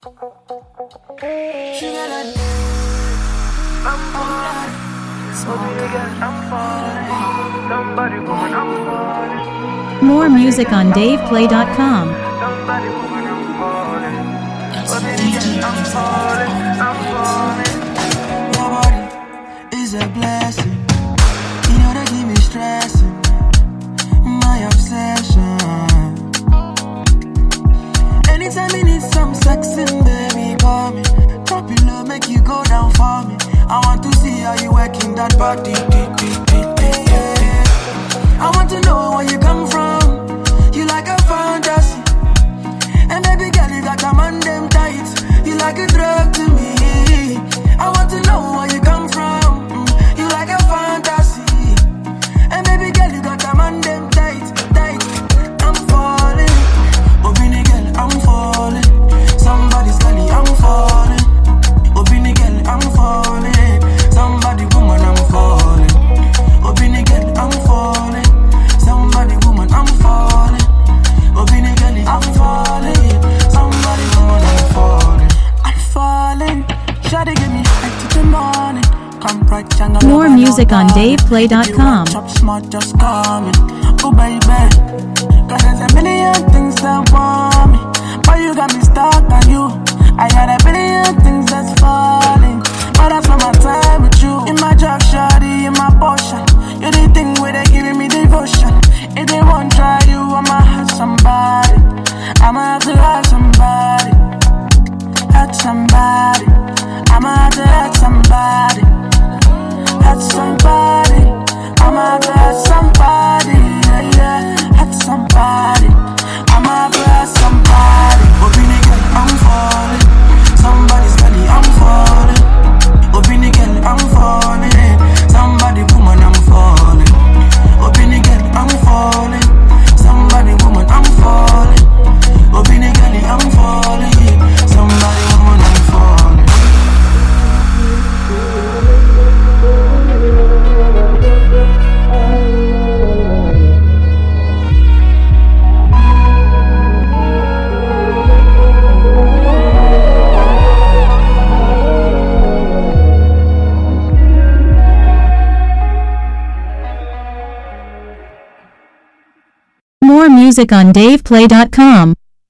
More music on DavePlay.com. Your body is a blessing. You know they keep me stressing. My obsession. Anytime you need some sexing, baby, call me. Drop your love, make you go down for me. I want to see how you working that body. I want to know where you come from. You like a fantasy. And baby girl, you got a man them tight. You like a drug to me. I want to know where you come from. You like a fantasy. And baby girl, you got a man them tight. I'm falling. Oh, Bini girl, I'm falling. Somebody's gully, I'm falling. Oh, Bini girl, I'm falling. Somebody woman, I'm falling. Oh, Bini girl, I'm falling. Somebody woman, I'm falling. Oh, Bini girl, I'm falling. Somebody woman, I'm falling. I'm falling. Shawty give me light to the morning. Come right, jungle. More music on DavePlay.com. Chop smart, just coming. Oh, baby. Cause there's a million things that want me. But you got me stuck on you. I got a billion things that's falling. But that's not my time with you. In my job, shawty, in my portion. You the thing where they giving me devotion. If they won't try you, I'ma have somebody. I'ma have to have somebody. Hurt somebody. I'ma have to hurt somebody. Hurt somebody. I'ma have to hurt somebody. Yeah. Hurt somebody. I'ma have to hurt somebody. Oh, Bini girl, I'm falling. Somebody's belly, I'm falling. Oh, Bini girl, I'm falling. Somebody woman, I'm falling. Oh, Bini girl, I'm falling. Somebody woman, I'm falling. Oh, Bini girl, I'm falling. Somebody woman, I'm falling. More music on DavePlay.com.